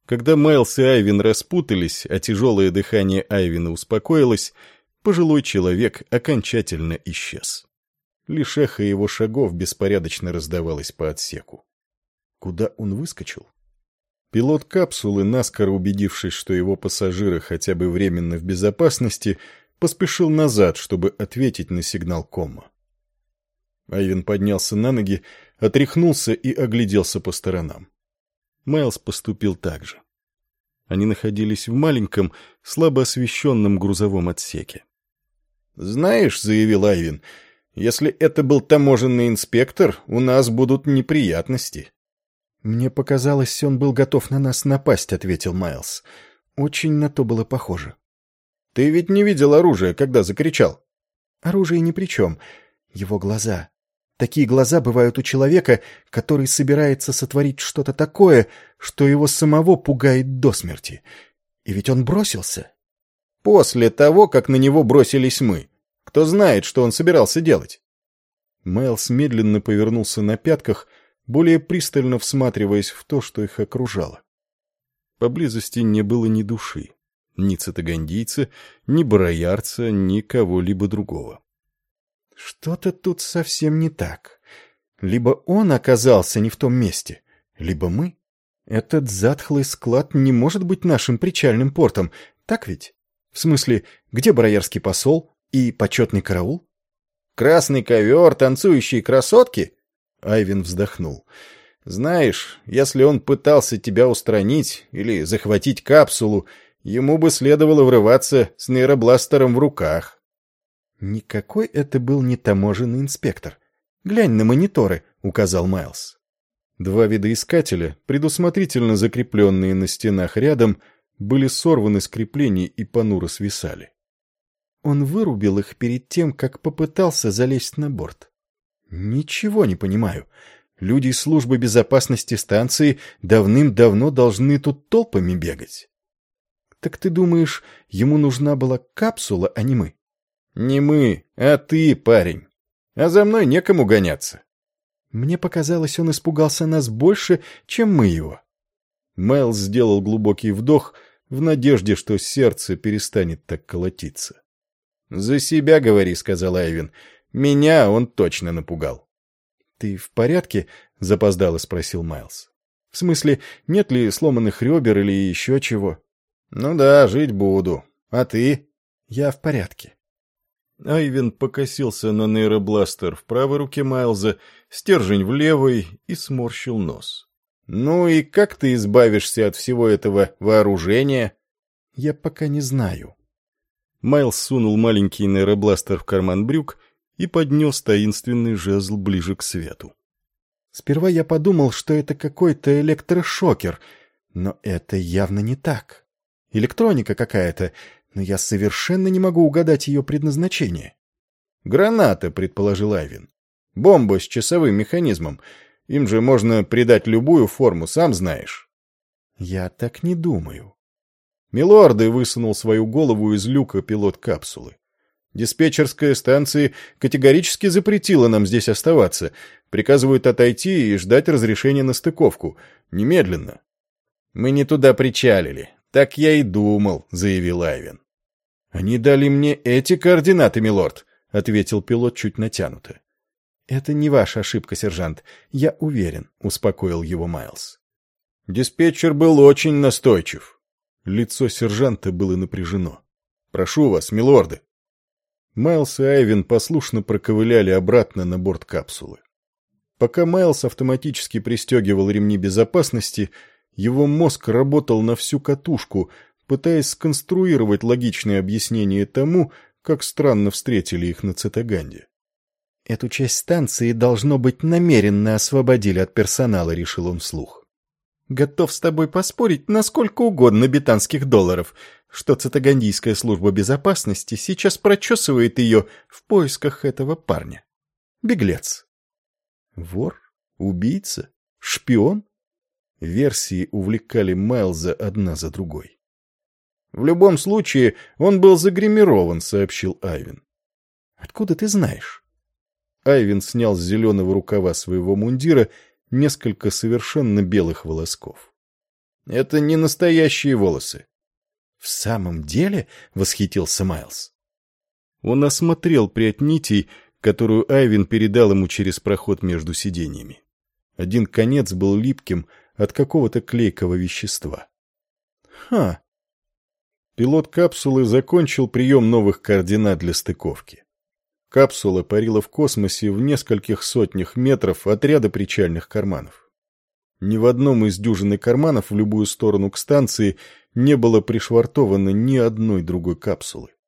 Когда Майлз и Айвин распутались, а тяжелое дыхание Айвина успокоилось, пожилой человек окончательно исчез. Лишь эхо его шагов беспорядочно раздавалось по отсеку. Куда он выскочил? Пилот капсулы, наскоро убедившись, что его пассажиры хотя бы временно в безопасности, поспешил назад, чтобы ответить на сигнал комма. Айвин поднялся на ноги, отряхнулся и огляделся по сторонам. Майлз поступил так же. Они находились в маленьком, слабо освещенном грузовом отсеке. «Знаешь, — заявил Айвин, — если это был таможенный инспектор, у нас будут неприятности». «Мне показалось, он был готов на нас напасть», — ответил Майлз. «Очень на то было похоже». «Ты ведь не видел оружия, когда закричал?» «Оружие ни при чем. Его глаза. Такие глаза бывают у человека, который собирается сотворить что-то такое, что его самого пугает до смерти. И ведь он бросился». «После того, как на него бросились мы. Кто знает, что он собирался делать?» Майлз медленно повернулся на пятках, более пристально всматриваясь в то, что их окружало. Поблизости не было ни души, ни цитагандийца, ни бароярца, ни кого-либо другого. «Что-то тут совсем не так. Либо он оказался не в том месте, либо мы. Этот затхлый склад не может быть нашим причальным портом, так ведь? В смысле, где бароярский посол и почетный караул?» «Красный ковер, танцующие красотки?» Айвин вздохнул. «Знаешь, если он пытался тебя устранить или захватить капсулу, ему бы следовало врываться с нейробластером в руках». «Никакой это был не таможенный инспектор. Глянь на мониторы», — указал Майлз. Два видоискателя, предусмотрительно закрепленные на стенах рядом, были сорваны с креплений и понуро свисали. Он вырубил их перед тем, как попытался залезть на борт. «Ничего не понимаю. Люди из службы безопасности станции давным-давно должны тут толпами бегать». «Так ты думаешь, ему нужна была капсула, а не мы?» «Не мы, а ты, парень. А за мной некому гоняться». «Мне показалось, он испугался нас больше, чем мы его». Майлз сделал глубокий вдох в надежде, что сердце перестанет так колотиться. «За себя говори», — сказал Айвин. «Меня он точно напугал». «Ты в порядке?» — запоздало спросил Майлз. «В смысле, нет ли сломанных ребер или еще чего?» «Ну да, жить буду. А ты?» «Я в порядке». Айвин покосился на нейробластер в правой руке Майлза, стержень в левой и сморщил нос. «Ну и как ты избавишься от всего этого вооружения?» «Я пока не знаю». Майлз сунул маленький нейробластер в карман брюк и поднес таинственный жезл ближе к свету. «Сперва я подумал, что это какой-то электрошокер, но это явно не так. Электроника какая-то, но я совершенно не могу угадать ее предназначение». «Граната», — предположил Айвин. «Бомба с часовым механизмом. Им же можно придать любую форму, сам знаешь». «Я так не думаю». Милорды высунул свою голову из люка пилот капсулы. «Диспетчерская станция категорически запретила нам здесь оставаться. Приказывают отойти и ждать разрешения на стыковку. Немедленно». «Мы не туда причалили. Так я и думал», — заявил Айвин. «Они дали мне эти координаты, милорд», — ответил пилот чуть натянуто. «Это не ваша ошибка, сержант. Я уверен», — успокоил его Майлз. Диспетчер был очень настойчив. Лицо сержанта было напряжено. «Прошу вас, милорды». Майлз и Айвин послушно проковыляли обратно на борт капсулы. Пока Майлз автоматически пристегивал ремни безопасности, его мозг работал на всю катушку, пытаясь сконструировать логичное объяснение тому, как странно встретили их на Цитаганде. «Эту часть станции, должно быть, намеренно освободили от персонала», — решил он вслух. «Готов с тобой поспорить на сколько угодно бетанских долларов, что Цитагандийская служба безопасности сейчас прочесывает ее в поисках этого парня. Беглец». Вор? Убийца? Шпион? Версии увлекали Майлза одна за другой. «В любом случае, он был загримирован», — сообщил Айвин. «Откуда ты знаешь?» Айвин снял с зеленого рукава своего мундира несколько совершенно белых волосков. Это не настоящие волосы. «В самом деле?» — восхитился Майлз. Он осмотрел прядь нитей, которую Айвин передал ему через проход между сиденьями. Один конец был липким от какого-то клейкого вещества. «Ха!» Пилот капсулы закончил прием новых координат для стыковки. Капсула парила в космосе в нескольких сотнях метров от ряда причальных карманов. Ни в одном из дюжины карманов в любую сторону к станции не было пришвартовано ни одной другой капсулы.